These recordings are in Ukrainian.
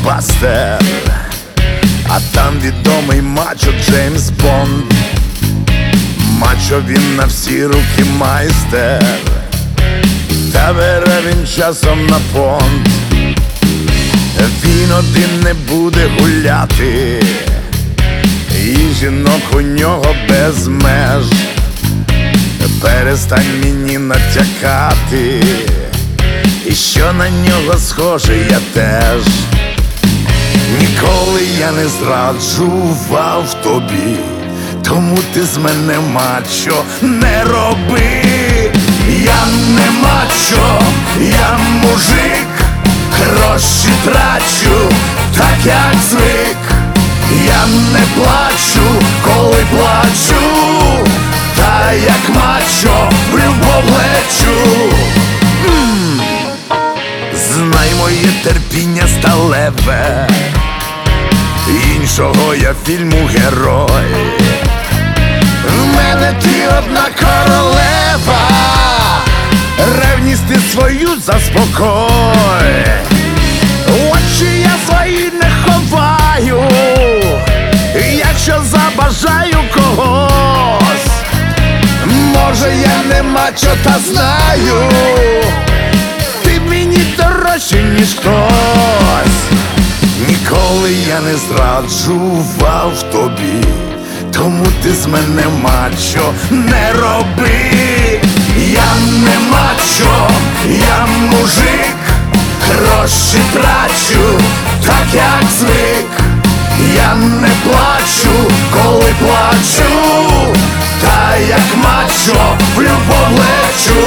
блокбастер, а там відомий мачо Джеймс Бонд. Мачо він на всі руки майстер, та бере він часом на понт. Він один не буде гуляти, і жінок у нього без меж. Перестань мені натякати, і що на нього схоже я теж. Ніколи я не зраджував тобі, тому ти з мене мачо не роби. Я не мачо, я мужик, гроші трачу, так як звик. Я не плачу, коли плачу, та як мачо в любов лечу. Знай моє терпіння сталеве, іншого я фільму герой. В мене ти одна королева, ревність ти свою заспокой. Очі я свої не ховаю, якщо забажаю когось. Може я не мачо, та знаю, ти мені дорожче, ніж хтось. Ніколи я не зраджував тобі, тому ти з мене мачо не роби. Я не мачо, я мужик, гроші трачу, так як звик. Я не плачу, коли плачу, та як мачо в любов лечу.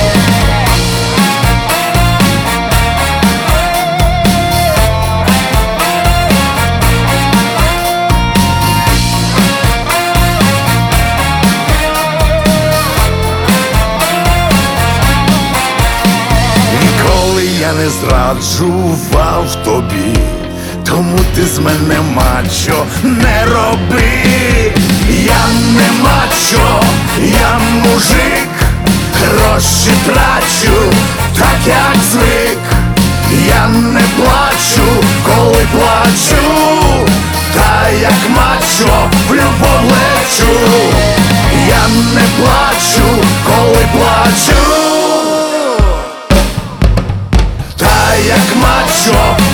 Я не зраджував тобі, тому ти з мене мачо не роби. Я не мачо, я мужик, гроші трачу, так як звик. Я не плачу, коли плачу, та як мачо в любов лечу. Я не плачу, коли плачу, як мачо